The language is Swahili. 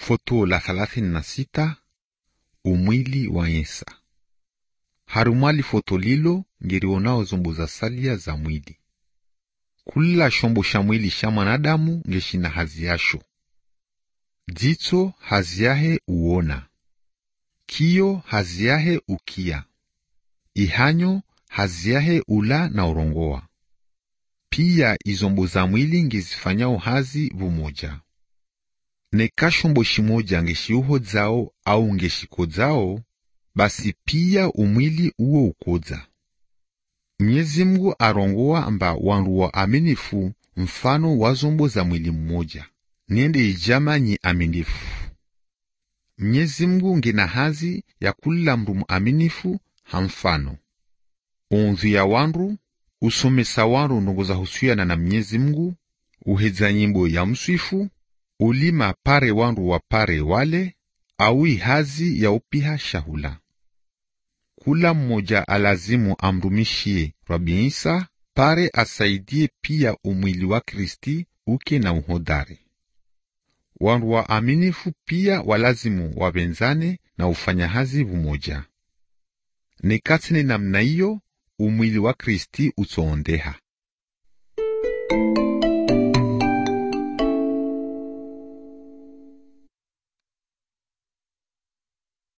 Foto la 36. Umwili wa Yesa. Harumali foto lilo ngirionao zombo za salia za mwili. Kula shombo sha mwili sha mwanadamu ngeshina hazi yasho. Jitso hazi yahe uona. Kio hazi yahe ukia. Ihanyo hazi yahe ula na urongoa. Pia izombo za mwili ngezifanyao hazi vumoja. Neka shombo shimoja ngeshiuho zao au ngeshiko basi pia umwili uo ukoza. Mwenyezi Mungu arongoa amba wandu wa aminifu mfano wa zombo za mwili mmoja. Niende ijama nyi aminifu. Mwenyezi Mungu ngena hazi ya kula mndu aminifu hamfano. Onzu ya wandu, usomesa wandu ndongoza husuiana na Mwenyezi Mungu, uheza nyimbo ya mswifu, ulima pare wandu wa pare wale, awi hazi ya upiha shahula. Kula mmoja alazimu amrumishie Rabi Isa, pare asaidie pia umwili wa Kristi uke na uhodari. Wandu wa aminifu pia walazimu wabenzane na ufanya hazi vumoja. Nekatine namna hiyo umwili wa Kristi utoondeha.